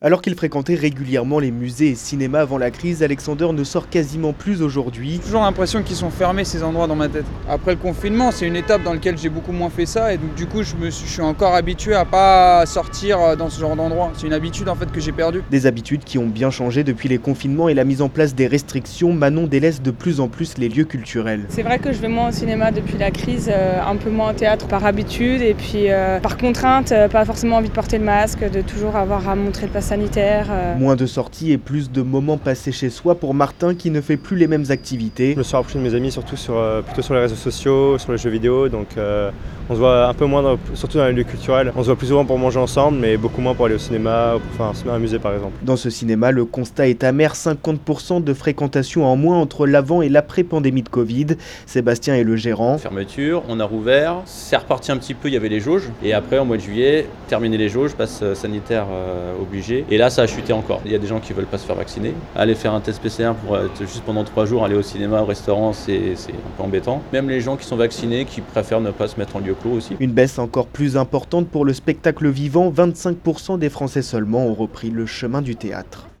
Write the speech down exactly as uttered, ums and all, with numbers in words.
Alors qu'il fréquentait régulièrement les musées et cinémas avant la crise, Alexander ne sort quasiment plus aujourd'hui. J'ai toujours l'impression qu'ils sont fermés ces endroits dans ma tête. Après le confinement, c'est une étape dans laquelle j'ai beaucoup moins fait ça et donc du coup je, me suis, je suis encore habitué à pas sortir dans ce genre d'endroit. C'est une habitude en fait que j'ai perdue. Des habitudes qui ont bien changé depuis les confinements et la mise en place des restrictions. Manon délaisse de plus en plus les lieux culturels. C'est vrai que je vais moins au cinéma depuis la crise, euh, un peu moins au théâtre par habitude et puis euh, par contrainte, euh, pas forcément envie de porter le masque, de toujours avoir à montrer le pass sanitaire. Euh... Moins de sorties et plus de moments passés chez soi pour Martin qui ne fait plus les mêmes activités. Je me suis rapproché de mes amis surtout sur, euh, plutôt sur les réseaux sociaux, sur les jeux vidéo, donc euh, on se voit un peu moins, dans, surtout dans les lieux culturels. On se voit plus souvent pour manger ensemble, mais beaucoup moins pour aller au cinéma ou pour faire un cinéma, un musée par exemple. Dans ce cinéma, le constat est amer, cinquante pour cent de fréquentation en moins entre l'avant et l'après-pandémie de Covid. Sébastien est le gérant. Fermeture, on a rouvert, c'est reparti un petit peu, il y avait les jauges, et après au mois de juillet, terminé les jauges, passe sanitaire euh, obligé, et là ça a chuté encore. Il y a des gens qui veulent pas se faire vacciner. Aller faire un test P C R pour être juste pendant trois jours, aller au cinéma, au restaurant, c'est, c'est un peu embêtant. Même les gens qui sont vaccinés, qui préfèrent ne pas se mettre en lieu clos aussi. Une baisse encore plus importante pour le spectacle vivant, vingt-cinq pour cent des Français seulement ont repris le chemin du théâtre.